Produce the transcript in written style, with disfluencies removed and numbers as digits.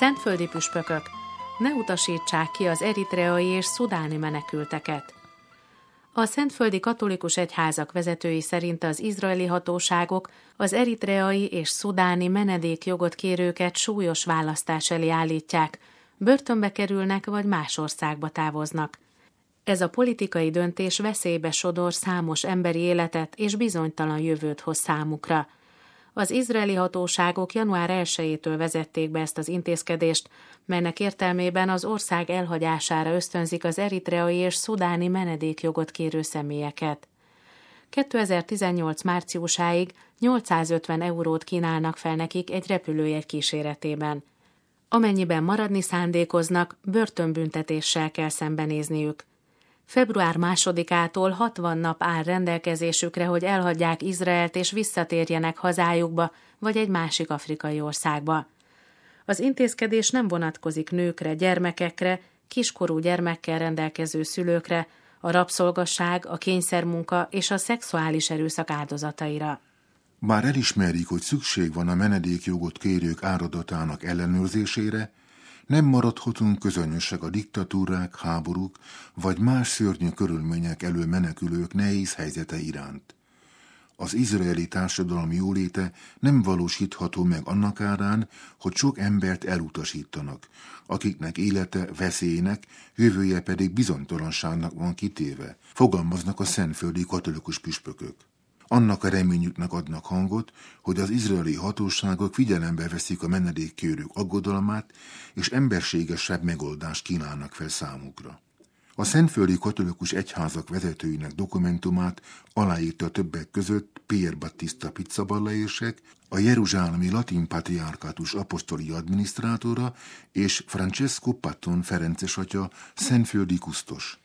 Szentföldi püspökök, ne utasítsák ki az eritreai és szudáni menekülteket. A szentföldi katolikus egyházak vezetői szerint az izraeli hatóságok az eritreai és szudáni menedékjogot kérőket súlyos választás elé állítják, börtönbe kerülnek vagy más országba távoznak. Ez a politikai döntés veszélybe sodor számos emberi életet és bizonytalan jövőt hoz számukra. Az izraeli hatóságok január 1-től vezették be ezt az intézkedést, melynek értelmében az ország elhagyására ösztönzik az eritreai és szudáni menedékjogot kérő személyeket. 2018 márciusáig 850 eurót kínálnak fel nekik egy repülőjegy kíséretében. Amennyiben maradni szándékoznak, börtönbüntetéssel kell szembenézniük. Február 2-ától 60 nap áll rendelkezésükre, hogy elhagyják Izraelt és visszatérjenek hazájukba vagy egy másik afrikai országba. Az intézkedés nem vonatkozik nőkre, gyermekekre, kiskorú gyermekkel rendelkező szülőkre, a rabszolgasság, a kényszermunka és a szexuális erőszak áldozataira. Bár elismerik, hogy szükség van a menedékjogot kérők áradatának ellenőrzésére, nem maradhatunk közönösek a diktatúrák, háborúk vagy más szörnyű körülmények elől menekülők nehéz helyzete iránt. Az izraeli társadalom jóléte nem valósítható meg annak árán, hogy sok embert elutasítanak, akiknek élete veszélynek, jövője pedig bizonytalanságnak van kitéve, fogalmaznak a szentföldi katolikus püspökök. Annak a reményüknek adnak hangot, hogy az izraeli hatóságok figyelembe veszik a menedékkérők aggodalmát, és emberségesebb megoldást kínálnak fel számukra. A szentföldi katolikus egyházak vezetőinek dokumentumát aláírta többek között Pier Battista Pizzaballa-érsek, a jeruzsálemi latin patriárkátus apostoli adminisztrátora és Francesco Patton ferences atya szentföldi kusztos.